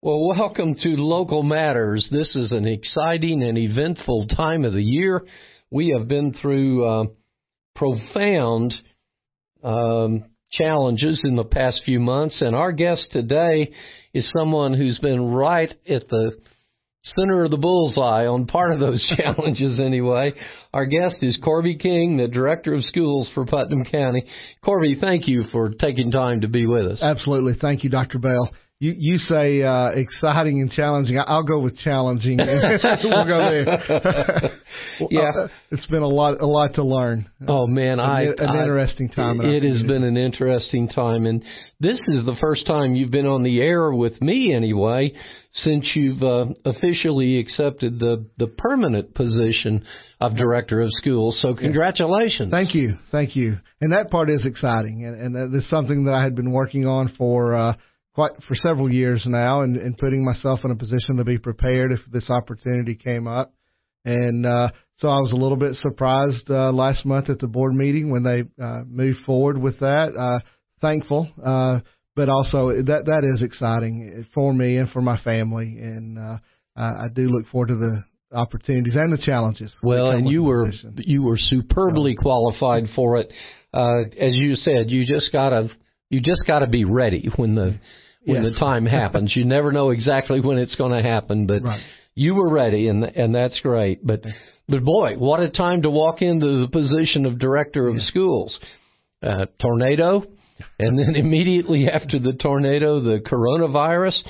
Well, welcome to Local Matters. This is an exciting and eventful time of the year. We have been through profound challenges in the past few months, and our guest today is someone who's been right at the center of the bullseye on part of those challenges anyway. Our guest is Corby King, the Director of Schools for Putnam County. Corby, thank you for taking time to be with us. Absolutely. Thank you, Dr. Bell. You say exciting and challenging. I'll go with challenging. We'll go there. It's been a lot to learn. Oh man, an interesting time. It has been an interesting time, and this is the first time you've been on the air with me anyway, since you've officially accepted the permanent position of Director of Schools. So congratulations. Thank you, and that part is exciting, and it's something that I had been working on for several years now, and putting myself in a position to be prepared if this opportunity came up. And so I was a little bit surprised last month at the board meeting when they moved forward with that. Thankful, but also that is exciting for me and for my family. And I do look forward to the opportunities and the challenges. Well, and you were superbly qualified for it. As you said, you just gotta be ready when the time happens. You never know exactly when it's going to happen, but you were ready, and that's great. But boy, what a time to walk into the position of Director of Schools. Tornado, and then immediately after the tornado, the coronavirus.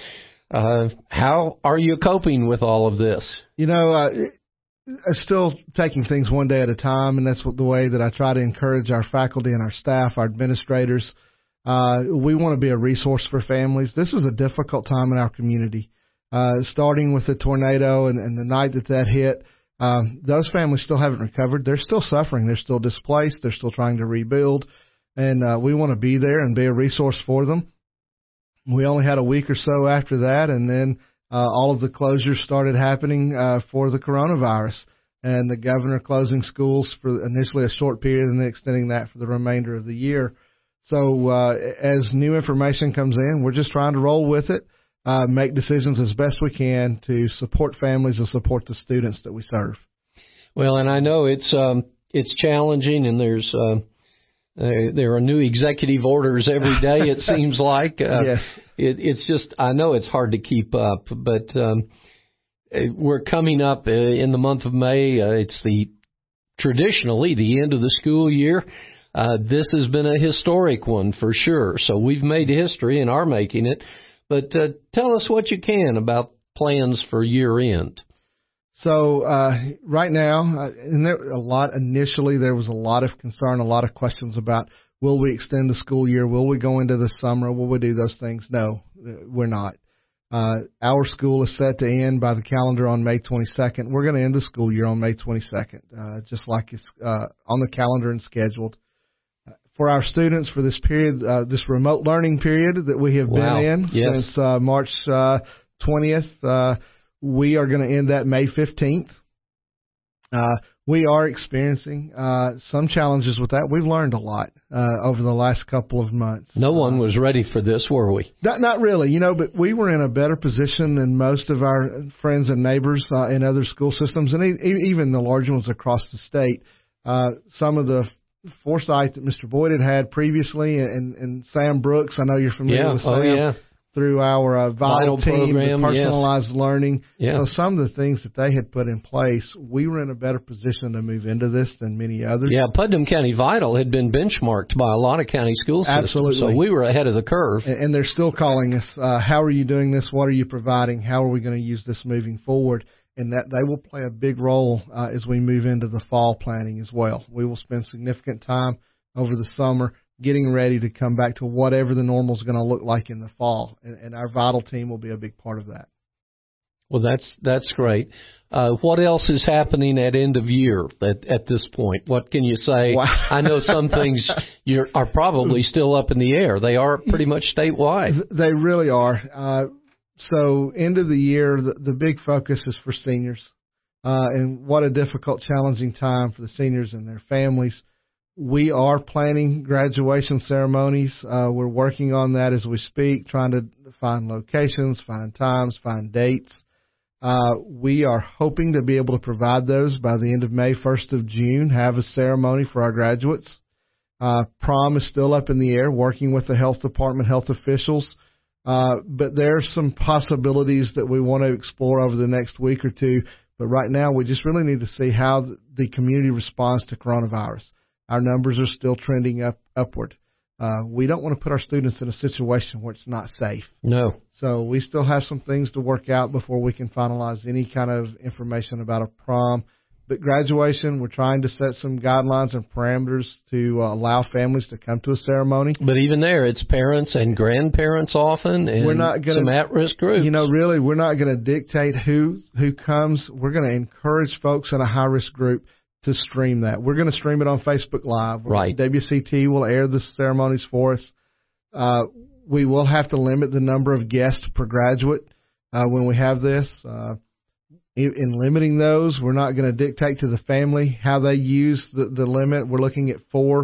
How are you coping with all of this? I'm still taking things one day at a time, and that's the way that I try to encourage our faculty and our staff, our administrators. We want to be a resource for families. This is a difficult time in our community, starting with the tornado and the night that hit. Those families still haven't recovered. They're still suffering. They're still displaced. They're still trying to rebuild, and we want to be there and be a resource for them. We only had a week or so after that, and then all of the closures started happening for the coronavirus, and the governor closing schools for initially a short period and then extending that for the remainder of the year. So as new information comes in, we're just trying to roll with it, make decisions as best we can to support families and support the students that we serve. Well, and I know it's challenging, and there are new executive orders every day, it seems like. Yes. It's just, I know it's hard to keep up, but we're coming up in the month of May. It's traditionally the end of the school year. This has been a historic one for sure. So we've made history and are making it. But tell us what you can about plans for year end. So right now, and initially there was a lot of concern, a lot of questions about, will we extend the school year? Will we go into the summer? Will we do those things? No, we're not. Our school is set to end by the calendar on May 22nd. We're going to end the school year on May 22nd, just like it's on the calendar and scheduled. For our students, for this period, this remote learning period that we have been in since March 20th, we are going to end that May 15th. We are experiencing some challenges with that. We've learned a lot over the last couple of months. No one was ready for this, were we? Not really, but we were in a better position than most of our friends and neighbors in other school systems, and even the large ones across the state. Some of the foresight that Mr. Boyd had previously, and Sam Brooks, I know you're familiar with Sam, through our Vital team, program, the personalized learning. Yeah. So some of the things that they had put in place, we were in a better position to move into this than many others. Yeah, Putnam County Vital had been benchmarked by a lot of county school systems. Absolutely. So we were ahead of the curve. And they're still calling us, how are you doing this? What are you providing? How are we going to use this moving forward? And that they will play a big role as we move into the fall planning as well. We will spend significant time over the summer getting ready to come back to whatever the normal is going to look like in the fall. And our Vital team will be a big part of that. Well, that's great. What else is happening at end of year at this point? What can you say? Wow. I know some things are probably still up in the air. They are pretty much statewide. They really are. So end of the year, the big focus is for seniors. And what a difficult, challenging time for the seniors and their families. We are planning graduation ceremonies. We're working on that as we speak, trying to find locations, find times, find dates. We are hoping to be able to provide those by the end of May, 1st of June, have a ceremony for our graduates. Prom is still up in the air, working with the health department, health officials. But there are some possibilities that we want to explore over the next week or two. But right now, we just really need to see how the community responds to coronavirus. Our numbers are still trending upward. We don't want to put our students in a situation where it's not safe. No. So we still have some things to work out before we can finalize any kind of information about a prom. But graduation, we're trying to set some guidelines and parameters to allow families to come to a ceremony. But even there, it's parents and grandparents often, and we're not gonna, some at-risk groups. Really, we're not going to dictate who comes. We're going to encourage folks in a high-risk group to stream that. We're going to stream it on Facebook Live. Right. WCT will air the ceremonies for us. We will have to limit the number of guests per graduate when we have this. In limiting those, we're not going to dictate to the family how they use the limit. We're looking at four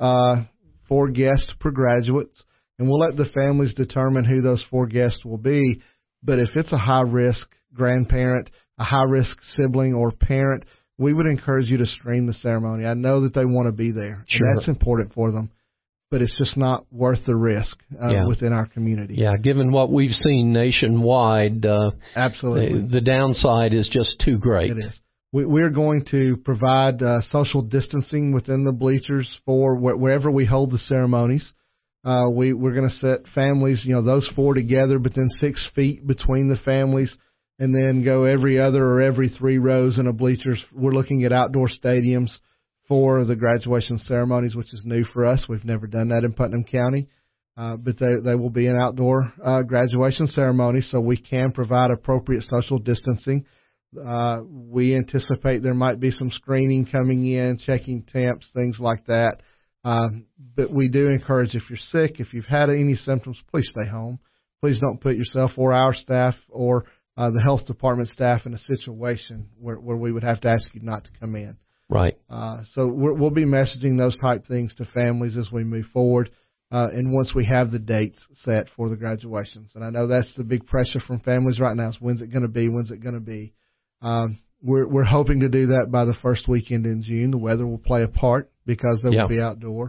guests per graduate, and we'll let the families determine who those 4 guests will be. But if it's a high-risk grandparent, a high-risk sibling or parent, we would encourage you to stream the ceremony. I know that they want to be there. Sure. And that's important for them, but it's just not worth the risk within our community. Yeah, given what we've seen nationwide, absolutely, the downside is just too great. It is. We're going to provide social distancing within the bleachers for wherever we hold the ceremonies. We're going to set families, those 4 together, but then 6 feet between the families, and then go every other or every 3 rows in a bleachers. We're looking at outdoor stadiums for the graduation ceremonies, which is new for us. We've never done that in Putnam County, but they will be an outdoor graduation ceremony, so we can provide appropriate social distancing. We anticipate there might be some screening coming in, checking temps, things like that. But we do encourage, if you're sick, if you've had any symptoms, please stay home. Please don't put yourself or our staff or the health department staff in a situation where we would have to ask you not to come in. Right. So we'll be messaging those type things to families as we move forward, and once we have the dates set for the graduations. And I know that's the big pressure from families right now is when's it going to be? When's it going to be? We're hoping to do that by the first weekend in June. The weather will play a part because they will be outdoor.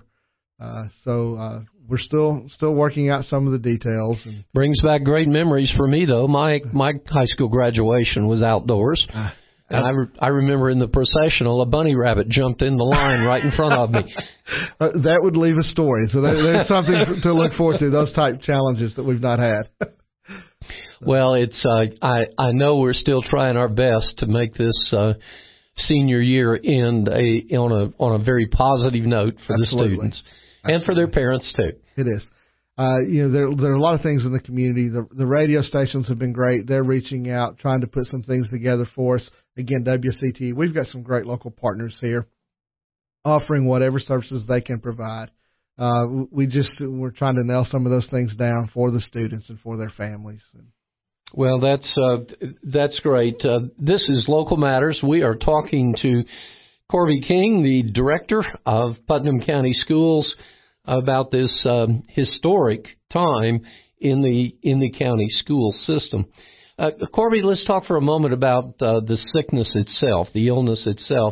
So we're still working out some of the details. And brings back great memories for me, though. My high school graduation was outdoors. And I remember in the processional, a bunny rabbit jumped in the line right in front of me. That would leave a story. So there's something to look forward to, those type challenges that we've not had. Well, it's I know we're still trying our best to make this senior year end on a very positive note for the students and for their parents too. It is. There are a lot of things in the community. The radio stations have been great. They're reaching out, trying to put some things together for us. Again, WCT, we've got some great local partners here offering whatever services they can provide. We're trying to nail some of those things down for the students and for their families. Well, that's great. This is Local Matters. We are talking to Corby King, the director of Putnam County Schools, about this historic time in the county school system. Corby, let's talk for a moment about the sickness itself, the illness itself.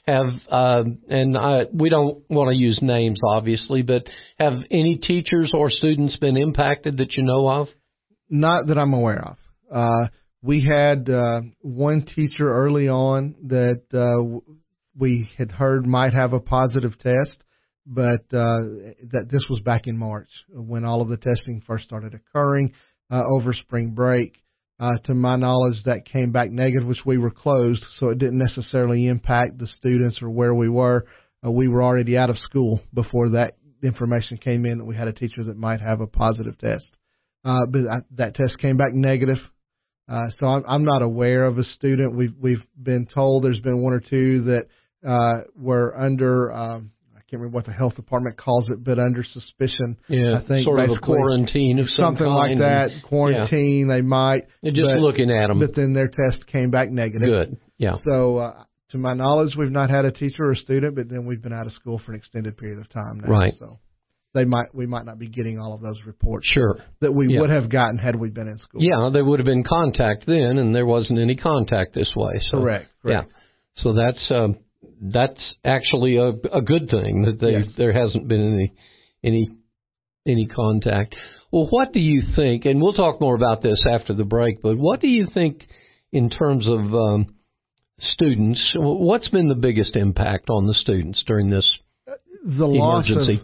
We don't want to use names, obviously, but have any teachers or students been impacted that you know of? Not that I'm aware of. We had one teacher early on that we had heard might have a positive test, but that this was back in March when all of the testing first started occurring over spring break. To my knowledge, that came back negative, which we were closed, so it didn't necessarily impact the students or where we were. We were already out of school before that information came in that we had a teacher that might have a positive test. But that test came back negative. So I'm not aware of a student. We've been told there's been 1 or 2 that were under, I can't remember what the health department calls it, but under suspicion. Yeah, I think sort of a quarantine of some something like that. Quarantine, they might. They're just looking at them. But then their test came back negative. Good, yeah. So to my knowledge, we've not had a teacher or a student, but then we've been out of school for an extended period of time now. Right. So we might not be getting all of those reports that we would have gotten had we been in school. Yeah, there would have been contact then, and there wasn't any contact this way. So, correct. Yeah. So that's actually a good thing that there hasn't been any contact. Well, what do you think, and we'll talk more about this after the break, but what do you think in terms of students, what's been the biggest impact on the students during this emergency?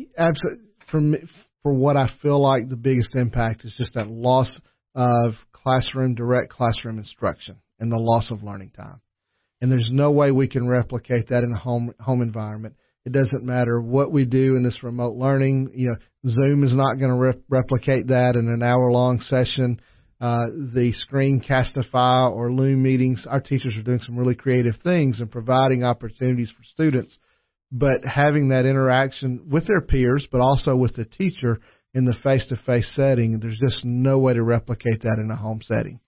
For what I feel like the biggest impact is just that loss of direct classroom instruction and the loss of learning time. And there's no way we can replicate that in a home environment. It doesn't matter what we do in this remote learning. Zoom is not going to replicate that in an hour-long session. The Screencastify or Loom meetings, our teachers are doing some really creative things and providing opportunities for students. But having that interaction with their peers, but also with the teacher in the face-to-face setting, there's just no way to replicate that in a home setting.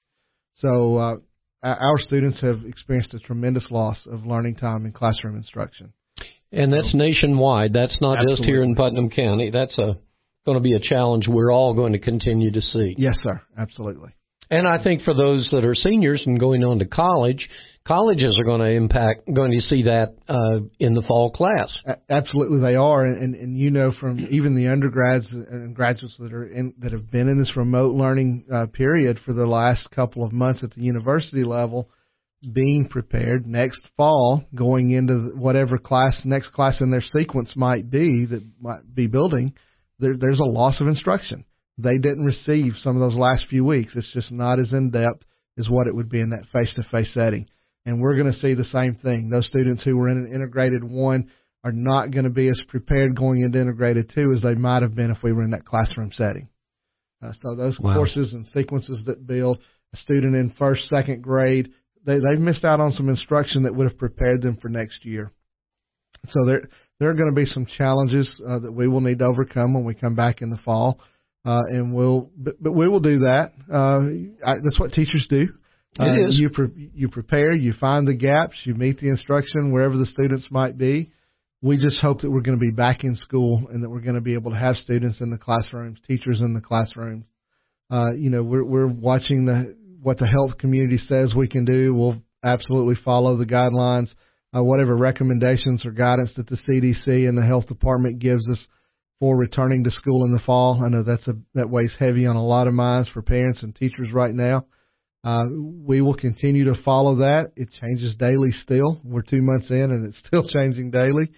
So our students have experienced a tremendous loss of learning time in classroom instruction. And that's nationwide. That's not Absolutely. Just here in Putnam County. That's going to be a challenge we're all going to continue to see. Yes, sir. Absolutely. And I think for those that are seniors and going on to college, colleges are going to see that in the fall class. Absolutely, they are. And from even the undergrads and graduates that have been in this remote learning period for the last couple of months at the university level, being prepared next fall, going into whatever next class in their sequence might be building, there's a loss of instruction. They didn't receive some of those last few weeks. It's just not as in-depth as what it would be in that face-to-face setting. And we're going to see the same thing. Those students who were in an integrated 1 are not going to be as prepared going into integrated 2 as they might have been if we were in that classroom setting. So those courses and sequences that build a student in first, second grade, they've missed out on some instruction that would have prepared them for next year. So there are going to be some challenges that we will need to overcome when we come back in the fall, and we will do that. That's what teachers do. It is. You prepare, you find the gaps, you meet the instruction wherever the students might be. We just hope that we're going to be back in school and that we're going to be able to have students in the classrooms, teachers in the classrooms. We're watching what the health community says we can do. We'll absolutely follow the guidelines, whatever recommendations or guidance that the CDC and the health department gives us for returning to school in the fall. I know that weighs heavy on a lot of minds for parents and teachers right now. We will continue to follow that. It changes daily still. We're 2 months in and it's still changing daily.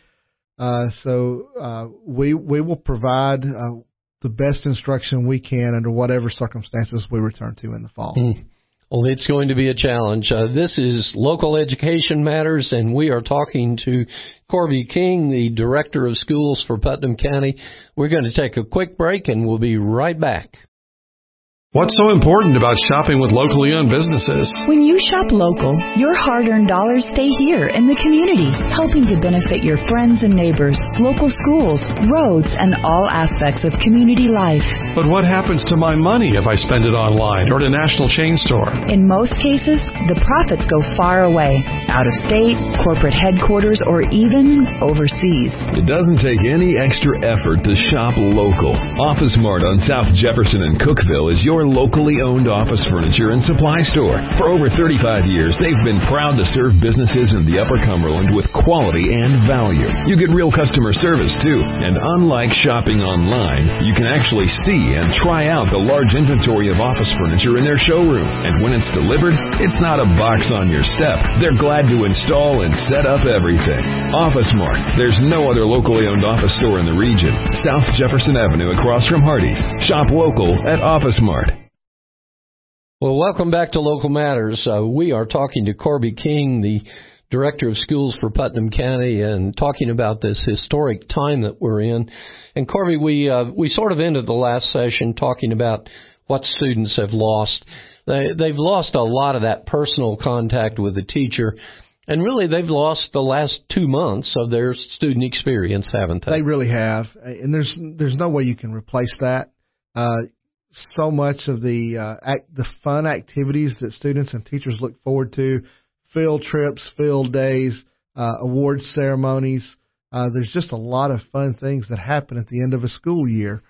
So we will provide the best instruction we can under whatever circumstances we return to in the fall. Well, it's going to be a challenge. This is Local Education Matters, and we are talking to Corby King, the Director of Schools for Putnam County. We're going to take a quick break, and we'll be right back. What's so important about shopping with locally owned businesses? When you shop local, your hard-earned dollars stay here in the community, helping to benefit your friends and neighbors, local schools, roads, and all aspects of community life. But what happens to my money if I spend it online or at a national chain store? In most cases, the profits go far away, out of state, corporate headquarters, or even overseas. It doesn't take any extra effort to shop local. Office Mart on South Jefferson and Cookeville is your locally owned office furniture and supply store. For over 35 years, they've been proud to serve businesses in the Upper Cumberland with quality and value. You get real customer service, too. And unlike shopping online, you can actually see and try out the large inventory of office furniture in their showroom. And when it's delivered, it's not a box on your step. They're glad to install and set up everything. Office Mart. There's no other locally owned office store in the region. South Jefferson Avenue across from Hardee's. Shop local at Office Mart. Well, welcome back to Local Matters. We are talking to Corby King, the Director of Schools for Putnam County, and talking about this historic time that we're in. And Corby, we sort of ended the last session talking about what students have lost. They've lost a lot of that personal contact with the teacher, and really they've lost the last 2 months of their student experience, haven't they? They really have, and there's no way you can replace that. So much of the fun activities that students and teachers look forward to field trips, field days, award ceremonies. There's just a lot of fun things that happen at the end of a school year.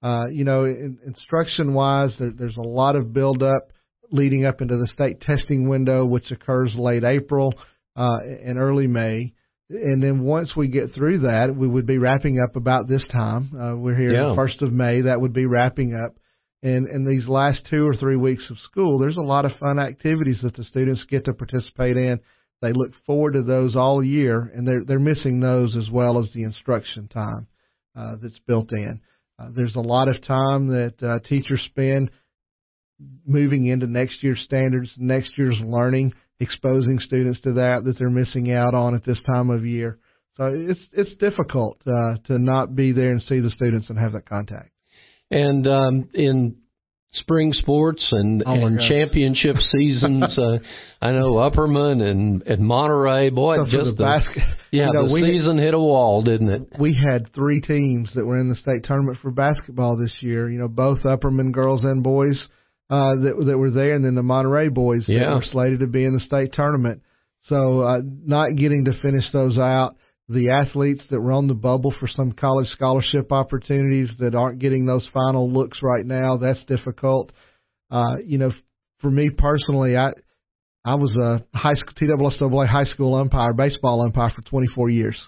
Instruction-wise, there's a lot of build-up leading up into the state testing window, which occurs late April and early May. And then once we get through that, we would be wrapping up about this time. We're here the 1st of May. That would be wrapping up. And in these last 2 or 3 weeks of school, there's a lot of fun activities that the students get to participate in. They look forward to those all year, and they're missing those as well as the instruction time that's built in. There's a lot of time that teachers spend moving into next year's standards, next year's learning, exposing students to that they're missing out on at this time of year. So it's difficult to not be there and see the students and have that contact. And in spring sports and championship seasons, I know Upperman and Monterey, boy, so just the season hit a wall, didn't it? We had 3 teams that were in the state tournament for basketball this year. Both Upperman girls and boys that were there, and then the Monterey boys that were slated to be in the state tournament. So not getting to finish those out. The athletes that were on the bubble for some college scholarship opportunities that aren't getting those final looks right now, that's difficult. For me personally, I was a TSSAA high school umpire, baseball umpire for 24 years.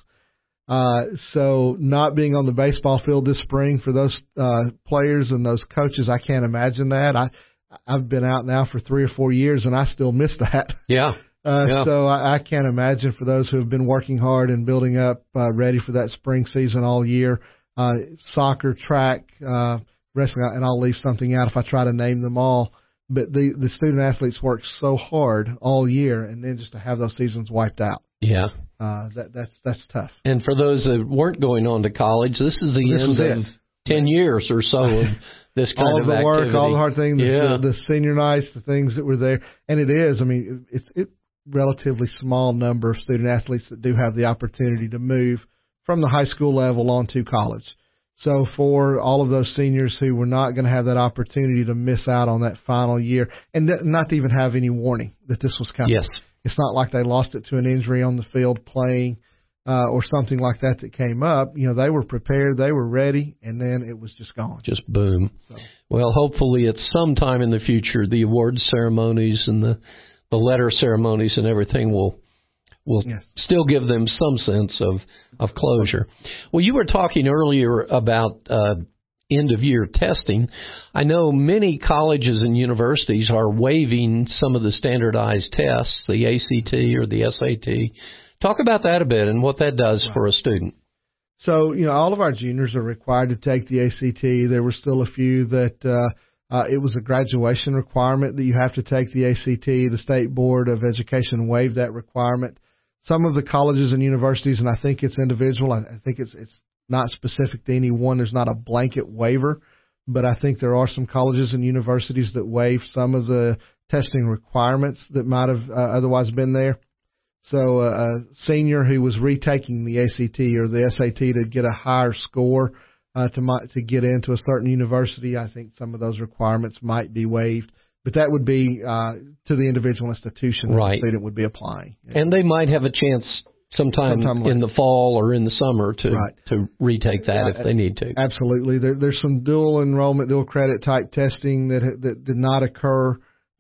So not being on the baseball field this spring for those players and those coaches, I can't imagine that. I've been out now for 3 or 4 years, and I still miss that. Yeah. So I can't imagine for those who have been working hard and building up, ready for that spring season all year, soccer, track, wrestling, and I'll leave something out if I try to name them all. But the student athletes work so hard all year, and then just to have those seasons wiped out. Yeah. That's tough. And for those that weren't going on to college, this is the end of 10 years or so of this kind of activity. All the work, all the hard things, the senior nights, the things that were there. And it is, it's relatively small number of student athletes that do have the opportunity to move from the high school level on to college. So for all of those seniors who were not going to have that opportunity to miss out on that final year and not to even have any warning that this was coming. Yes. It's not like they lost it to an injury on the field playing or something like that came up. They were prepared, they were ready, and then it was just gone. Just boom. So. Well, hopefully at some time in the future, the awards ceremonies and the letter ceremonies and everything will still give them some sense of closure. Well, you were talking earlier about end-of-year testing. I know many colleges and universities are waiving some of the standardized tests, the ACT or the SAT. Talk about that a bit and what that does for a student. So, all of our juniors are required to take the ACT. There were still a few that it was a graduation requirement that you have to take the ACT. The State Board of Education waived that requirement. Some of the colleges and universities, and I think it's individual, I think it's not specific to any one. There's not a blanket waiver, but I think there are some colleges and universities that waive some of the testing requirements that might have otherwise been there. So a senior who was retaking the ACT or the SAT to get a higher score to get into a certain university, I think some of those requirements might be waived. But that would be to the individual institution that the student would be applying. And they might have a chance sometime in the fall or in the summer to retake that if they need to. Absolutely. There's some dual enrollment, dual credit type testing that did not occur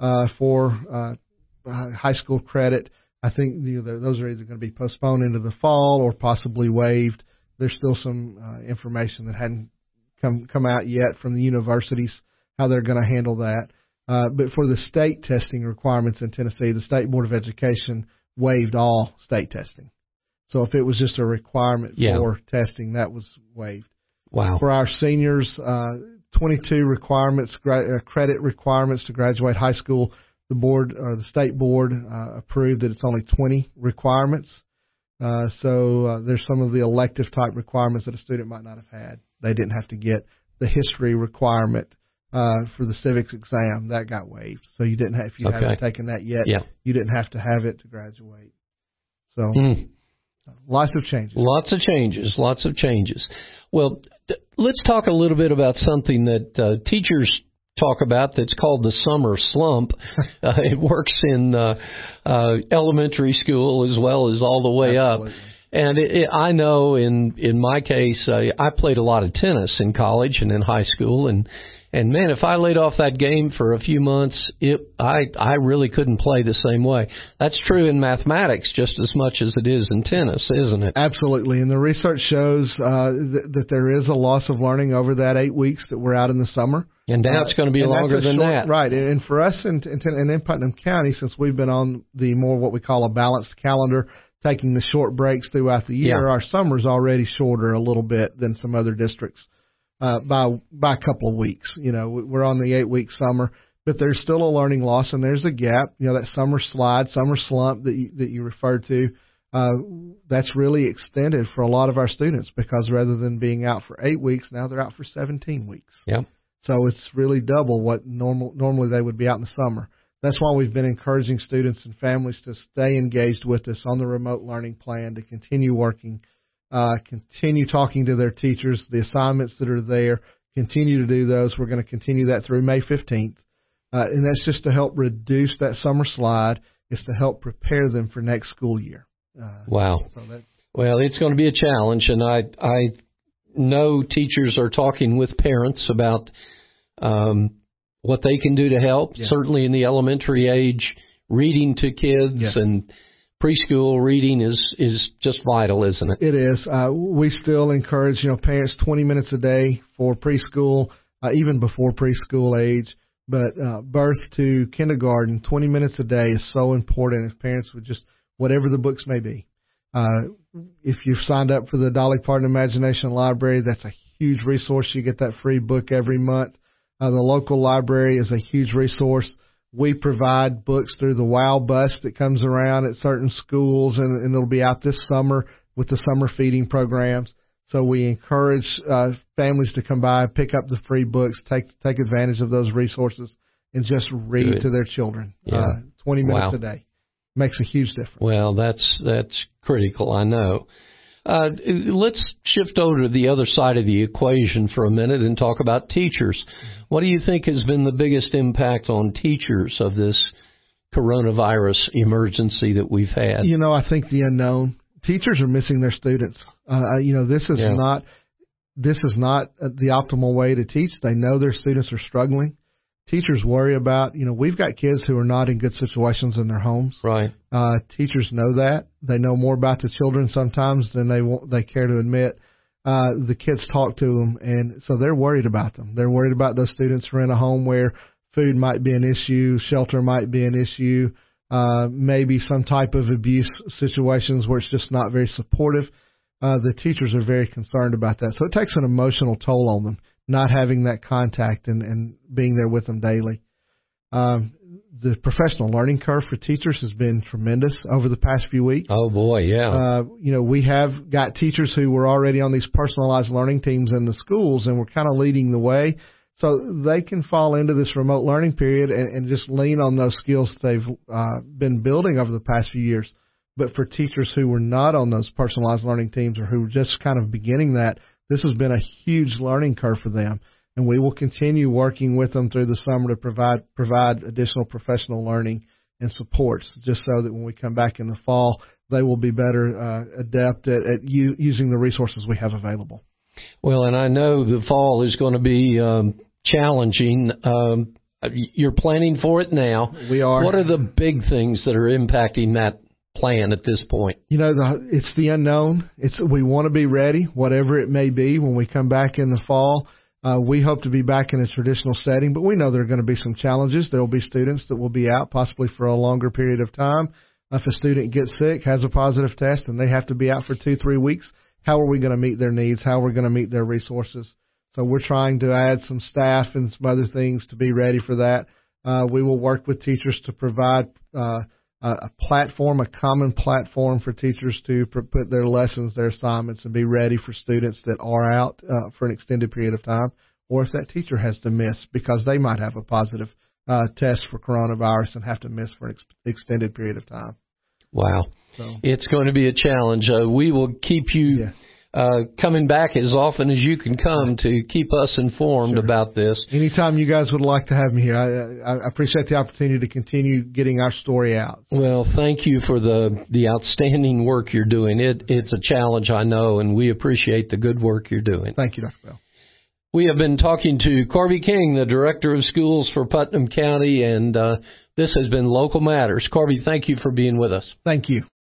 for high school credit. I think those are either going to be postponed into the fall or possibly waived. There's still some information that hadn't come out yet from the universities, how they're going to handle that. But for the state testing requirements in Tennessee, the State Board of Education waived all state testing. So if it was just a requirement for testing, that was waived. Wow. For our seniors, 22 requirements, credit requirements to graduate high school. The board or the state board approved that it's only 20 requirements. So there's some of the elective type requirements that a student might not have had. They didn't have to get the history requirement for the civics exam. That got waived. So you didn't have, if you haven't taken that yet, you didn't have to have it to graduate. So lots of changes. Lots of changes. Well, let's talk a little bit about something that teachers talk about that's called the summer slump. It works in elementary school as well as all the way Absolutely. up. And I know in my case, I played a lot of tennis in college and in high school, and man, if I laid off that game for a few months, I really couldn't play the same way. That's true in mathematics just as much as it is in tennis, isn't it? Absolutely. And the research shows that there is a loss of learning over that 8 weeks that we're out in the summer. And now it's going to be longer than that. Right. And for us in Putnam County, since we've been on the more what we call a balanced calendar, taking the short breaks throughout the year, our summer's already shorter a little bit than some other districts. By a couple of weeks. We're on the 8-week summer, but there's still a learning loss and there's a gap. That summer slide, summer slump that you referred to, that's really extended for a lot of our students because rather than being out for 8 weeks, now they're out for 17 weeks. Yeah. So it's really double what normally they would be out in the summer. That's why we've been encouraging students and families to stay engaged with us on the remote learning plan, to continue working, continue talking to their teachers, the assignments that are there, continue to do those. We're going to continue that through May 15th. And that's just to help reduce that summer slide. It's to help prepare them for next school year. Wow. Well, it's going to be a challenge, and I know teachers are talking with parents about what they can do to help. Yeah. Certainly in the elementary age, reading to kids and preschool reading is just vital, isn't it? It is. We still encourage, parents 20 minutes a day for preschool, even before preschool age. But birth to kindergarten, 20 minutes a day is so important. If parents would just, whatever the books may be. If you've signed up for the Dolly Parton Imagination Library, that's a huge resource. You get that free book every month. The local library is a huge resource. We provide books through the WOW bus that comes around at certain schools, and it'll be out this summer with the summer feeding programs. So we encourage families to come by, pick up the free books, take advantage of those resources, and just read to their children 20 minutes a day. Makes a huge difference. Well, that's critical, I know. Let's shift over to the other side of the equation for a minute and talk about teachers. What do you think has been the biggest impact on teachers of this coronavirus emergency that we've had? I think the unknown. Teachers are missing their students. This is not the optimal way to teach. They know their students are struggling. Teachers worry about, we've got kids who are not in good situations in their homes. Right. Teachers know that. They know more about the children sometimes than they care to admit. The kids talk to them, and so they're worried about them. They're worried about those students who are in a home where food might be an issue, shelter might be an issue, maybe some type of abuse situations where it's just not very supportive. The teachers are very concerned about that. So it takes an emotional toll on them, not having that contact and being there with them daily. The professional learning curve for teachers has been tremendous over the past few weeks. Oh, boy, yeah. We have got teachers who were already on these personalized learning teams in the schools, and we're kind of leading the way. So they can fall into this remote learning period and just lean on those skills they've been building over the past few years. But for teachers who were not on those personalized learning teams or who were just kind of beginning that, this has been a huge learning curve for them. And we will continue working with them through the summer to provide additional professional learning and supports, just so that when we come back in the fall, they will be better adept at using the resources we have available. Well, and I know the fall is going to be challenging. You're planning for it now. We are. What are the big things that are impacting that plan at this point? It's the unknown. We want to be ready, whatever it may be, when we come back in the fall. We hope to be back in a traditional setting, but we know there are going to be some challenges. There will be students that will be out possibly for a longer period of time. If a student gets sick, has a positive test, and they have to be out for 2-3 weeks, how are we going to meet their needs? How are we going to meet their resources? So we're trying to add some staff and some other things to be ready for that. We will work with teachers to provide a platform, a common platform for teachers to put their lessons, their assignments, and be ready for students that are out for an extended period of time, or if that teacher has to miss because they might have a positive test for coronavirus and have to miss for an extended period of time. Wow. So it's going to be a challenge. We will keep you coming back as often as you can come to keep us informed about this. Anytime you guys would like to have me here, I appreciate the opportunity to continue getting our story out. Well, thank you for the outstanding work you're doing. It's a challenge, I know, and we appreciate the good work you're doing. Thank you, Dr. Bell. We have been talking to Corby King, the Director of Schools for Putnam County, and this has been Local Matters. Corby, thank you for being with us. Thank you.